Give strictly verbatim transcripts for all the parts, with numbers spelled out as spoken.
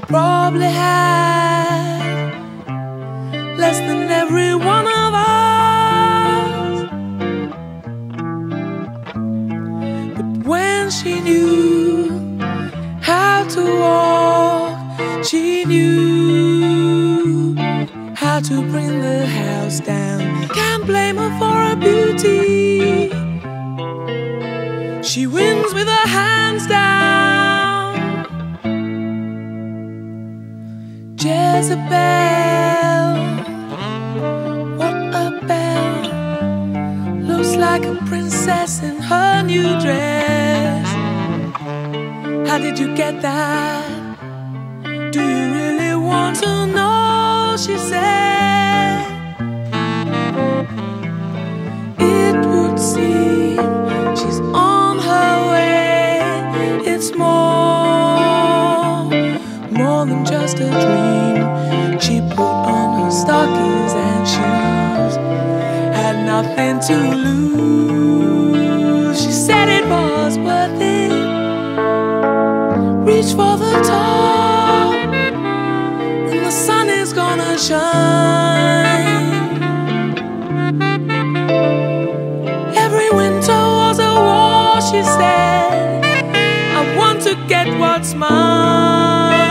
probably had less than every one of us. But when she knew how to walk, she knew how to bring the house down. Can't blame her for her beauty. She wins with her hands down. Jezebel, what a belle. Looks like a princess in her new dress. How did you get that? Do you really want to know? She said, it would seem she's on her way. It's more, more than just a dream. She put on her stockings and shoes, had nothing to lose. She said it was worth it. Reach for the top, and the sun is gonna shine. Every winter was a war, she said. I want to get what's mine.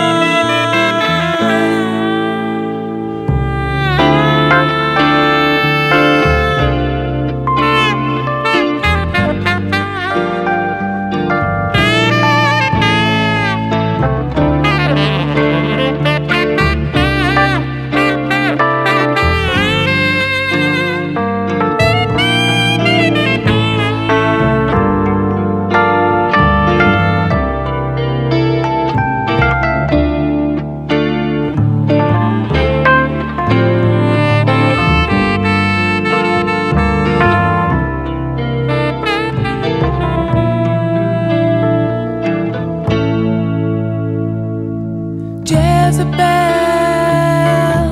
Jezebel,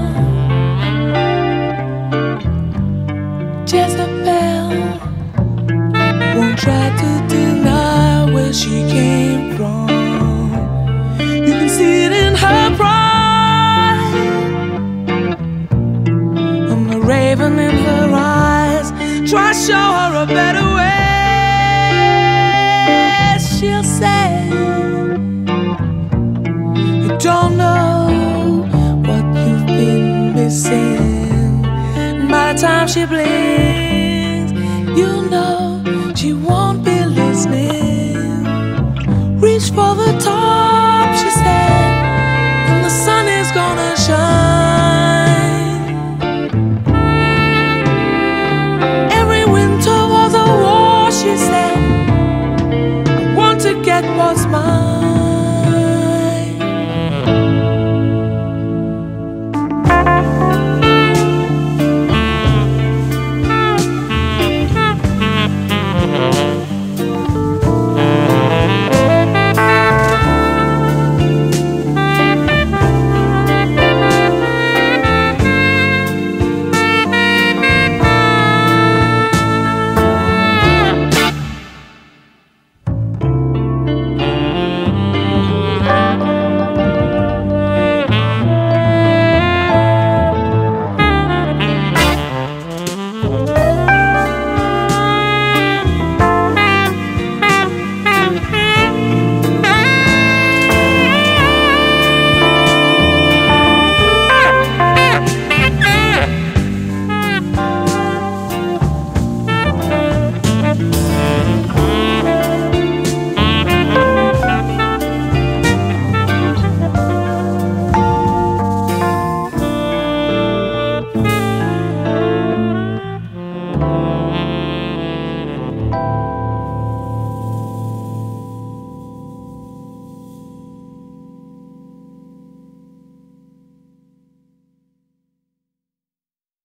Jezebel won't try to deny where she came from. You can see it in her pride, and the raven in her eyes. Try to show her a better way. She'll say, you don't know what you've been missing. And by the time she blinks, you know she won't be listening. Reach for the